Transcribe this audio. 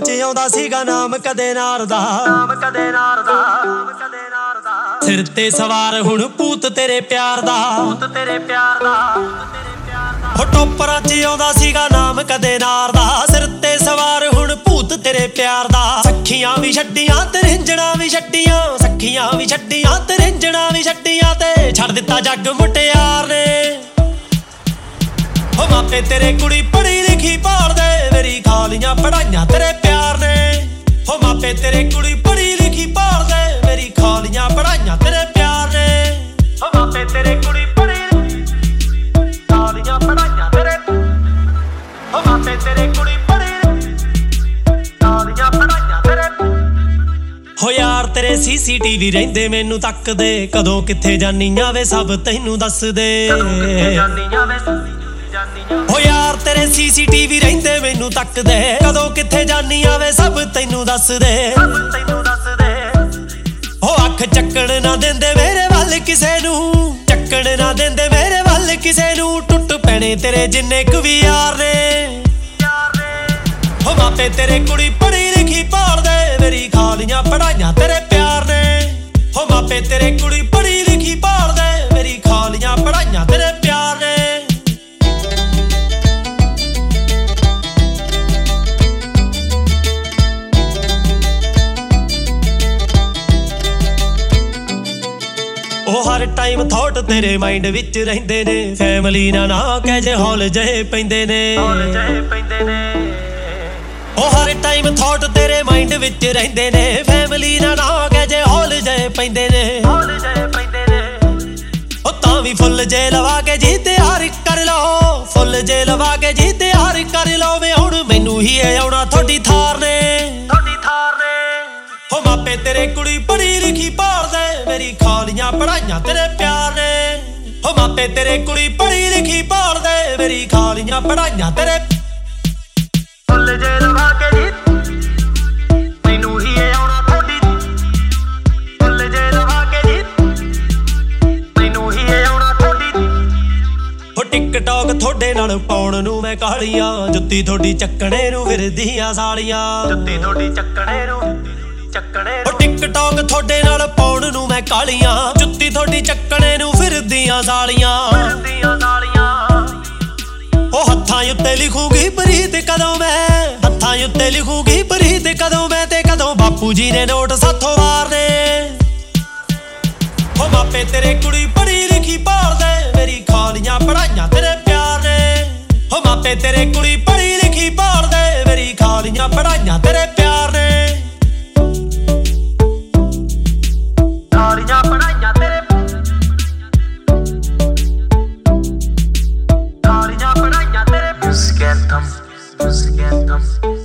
'ਚ ਆਉਂਦਾ ਸੀਗਾ ਨਾਮ ਕਦੇ ਨਾਰ ਦਾ, ਸਿਰ ਤੇ ਸਵਾਰ ਹੁਣ ਭੂਤ ਤੇਰੇ ਪਿਆਰ ਦਾ, ਹੋ ਟੋਪਰਾਂ 'ਚ ਆਉਂਦਾ ਸੀਗਾ ਨਾਮ ਕਦੇ ਨਾਰ ਦਾ, ਸਿਰ ਤੇ ਸਵਾਰ ਹੁਣ ਭੂਤ ਤੇਰੇ ਪਿਆਰ ਦਾ। ਸੱਖੀਆਂ ਵੀ ਛੱਡੀਆਂ ਤੇ ਰਿੰਜਣਾ ਵੀ ਛੱਡੀਆਂ, ਸੱਖੀਆਂ ਵੀ ਛੱਡੀਆਂ ਤੇ ਰਿੰਜਣਾ ਵੀ ਛੱਡੀਆਂ, ਤੇ ਛੱਡ ਦਿੱਤਾ ਜੱਗ ਮੁਟਿਆਰ ਨੇ। ਹੋ ਮਾਪੇ ਤੇਰੇ ਕੁੜੀ ਪੜ੍ਹੀ ਲਿਖੀ ਭਾਲਦੇ, ਮੇਰੀ ਖਾਲੀਆਂ ਪੜ੍ਹਾਈਆਂ ਤੇਰੇ ਪਿਆਰ ਨੇ। ਹੋ ਮਾਪੇ ਤੇਰੇ ਕੁੜੀ ਪੜ੍ਹੀ ਲਿਖੀ ਭਾਲਦੇ, ਮੇਰੀ ਖਾਲੀਆਂ ਪੜ੍ਹਾਈਆਂ ਤੇਰੇ ਪਿਆਰ ਨੇ। ਹੋ ਮਾਪੇ ਤੇਰੇ ਕੁੜੀ ਪੜ੍ਹੀ ਖਾਲੀਆਂ ਪੜ੍ਹਾਈਆਂ ਤੇਰੇ, ਹੋ ਮਾਪੇ ਤੇਰੇ ਕੁੜੀ ਪੜ੍ਹੀ ਖਾਲੀਆਂ ਪੜ੍ਹਾਈਆਂ ਤੇਰੇ। ਹੋ ਯਾਰ ਤੇਰੇ CCTV ਰਹਿੰਦੇ ਮੈਨੂੰ ਤੱਕਦੇ, ਕਦੋਂ ਕਿੱਥੇ ਜਾਨੀਆਂ ਵੇ ਸਭ ਤੈਨੂੰ ਦੱਸਦੇ। ਹੋ ਯਾਰ ਤੇਰੇ CCTV ਰਹਿੰਦੇ ਮੈਨੂੰ ਤੱਕਦੇ, ਕਦੋਂ ਕਿੱਥੇ ਜਾਨੀਆਂ ਵੇ ਸਭ ਤੈਨੂੰ ਦੱਸਦੇ। ਹੋ ਅੱਖ ਚੱਕਣ ਨਾ ਦਿੰਦੇ ਮੇਰੇ ਵੱਲ ਕਿਸੇ ਨੂੰ, ਚੱਕਣ ਨਾ ਦਿੰਦੇ ਮੇਰੇ ਵੱਲ ਕਿਸੇ ਨੂੰ, ਟੁੱਟ ਪੈਣੇ ਤੇਰੇ ਜਿੰਨੇ ਕੁ ਵੀ ਯਾਰ ਨੇ। ਹੋ ਮਾਪੇ ਤੇਰੇ ਕੁੜੀ ਪੜ੍ਹੀ ਲਿਖੀ ਭਾਲਦੇ, ਮੇਰੀ ਖਾਲੀਆਂ ਪੜ੍ਹਾਈਆਂ ਤੇਰੇ ਪਿਆਰ ਨੇ। ਹੋ ਮਾਪੇ ਤੇਰੇ ਕੁੜੀ ਪੜ੍ਹੀ ਲਿਖੀ ਭਾਲਦੇ, ਮੇਰੀ ਖਾਲੀਆਂ ਪੜ੍ਹਾਈਆਂ ਤੇਰੇ ਪਿਆਰ ਨੇ। ਉਹ ਹਰ ਟਾਈਮ ਥੌਟ ਤੇਰੇ ਮਾਈਂਡ ਵਿੱਚ ਰਹਿੰਦੇ ਨੇ, ਫੈਮਿਲੀ ਨਾਲ ਨਾ ਕੈਜੂਅਲ ਜਿਹੇ ਪੈਂਦੇ ਨੇ। ਉਹ ਹਰ ਟਾਈਮ ਥੌਟ ਤੇਰੇ ਮਾਈਂਡ ਵਿੱਚ ਰਹਿੰਦੇ ਨੇ, ਫੈਮਿਲੀ ਨਾਲ ਨਾ ਕੈਜੂਅਲ ਜਿਹੇ ਪੈਂਦੇ ਨੇ। ਉਹ ਤਾਂ ਵੀ ਫੁੱਲ ਜੇ ਲਵਾ ਕੇ ਜੀ ਤਿਆਰ ਕਰ ਲਓ, ਫੁੱਲ ਜੇ ਲਵਾ ਕੇ ਜੀ ਤਿਆਰ ਕਰ ਲਓ ਵੇ, ਹੁਣ ਮੈਨੂੰ ਹੀ ਆਉਣਾ ਤੁਹਾਡੀ ਥਾਰ ਨੇ। ਹੋ ਮਾਪੇ ਤੇਰੇ ਕੁੜੀ ਪੜ੍ਹੀ ਲਿਖੀ ਭਾਲਦੇ, ਮੇਰੀ ਖਾਲੀਆਂ ਪੜ੍ਹਾਈਆਂ ਤੇਰੇ ਪਿਆਰ ਨੇ। ਹੋ ਮਾਪੇ ਤੇਰੇ ਕੁੜੀ ਪੜ੍ਹੀ ਲਿਖੀ ਭਾਲਦੇ, ਮੇਰੀ ਖਾਲੀਆਂ ਪੜ੍ਹਾਈਆਂ ਤੇਰੇ। ਫੁੱਲ ਜੇ ਲਵਾ ਕੇ ਜੀ ਮੈਨੂੰ ਹੀ ਆਉਣਾ ਤੁਹਾਡੀ, ਫੁੱਲ ਜੇ ਲਵਾ ਕੇ ਜੀ ਮੈਨੂੰ ਹੀ ਆਉਣਾ ਤੁਹਾਡੀ। ਹੋ ਟਿਕਟੌਕ ਤੁਹਾਡੇ ਨਾਲ ਪਾਉਣ ਨੂੰ ਮੈਂ ਕਾਲੀਆਂ, ਜੁੱਤੀ ਤੁਹਾਡੀ ਚੱਕਣੇ ਨੂੰ ਫਿਰਦੀਆਂ ਸਾਲੀਆਂ, ਜੁੱਤੀ ਤੁਹਾਡੀ ਚੱਕਣੇ ਨੂੰ ਉਹ ਟਿਕਟੌਕ ਤੁਹਾਡੇ ਨਾਲ ਪਾਉਣ ਨੂੰ ਮੈਂ ਕਾਲੀਆਂ, ਜੁੱਤੀ ਤੁਹਾਡੀ ਚੱਕਣੇ ਨੂੰ ਫਿਰਦੀਆਂ ਸਾਲੀਆਂ। ਉਹ ਹੱਥਾਂ ਉੱਤੇ ਲਿਖੂਗੀ ਪ੍ਰੀਤ ਕਦੋਂ ਮੈਂ, ਹੱਥਾਂ ਉੱਤੇ ਲਿਖੂਗੀ ਪ੍ਰੀਤ ਕਦੋਂ ਮੈਂ, ਤੇ ਕਦੋਂ ਬਾਪੂ ਜੀ ਨੇ ਨੋਟ ਸਾਥੋਂ ਵਾਰਨੇ। ਉਹ ਮਾਪੇ ਤੇਰੇ ਕੁੜੀ ਪੜ੍ਹੀ ਲਿਖੀ ਭਾਲਦੇ, ਮੇਰੀ ਖਾਲੀਆਂ ਪੜ੍ਹਾਈਆਂ ਤੇਰੇ ਪਿਆਰ ਨੇ। ਉਹ ਮਾਪੇ ਤੇਰੇ ਕੁੜੀ ਪੜ੍ਹੀ ਲਿਖੀ ਭਾਲਦੇ, ਮੇਰੀ ਖਾਲੀਆਂ ਪੜ੍ਹਾਈਆਂ ਤੇਰੇ ਪਿਆਰ ਨੇ। ਖਾਲੀਆਂ ਪੜ੍ਹਾਈਆਂ ਤੇਰੇ, ਖਾਲੀਆਂ ਪੜ੍ਹਾਈਆਂ ਤੇਰੇ।